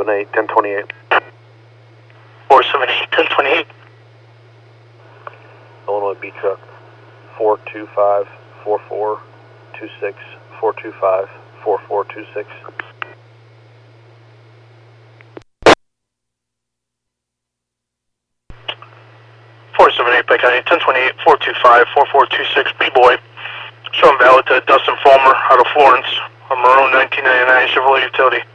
478, 1028. 478, 1028. Illinois B truck, 425, 4426, 425, 4426. Back County, 1028, 425, 4426, B-Boy. Showing valid to Dustin Fulmer out of Florence, a maroon 1999 Chevrolet Utility.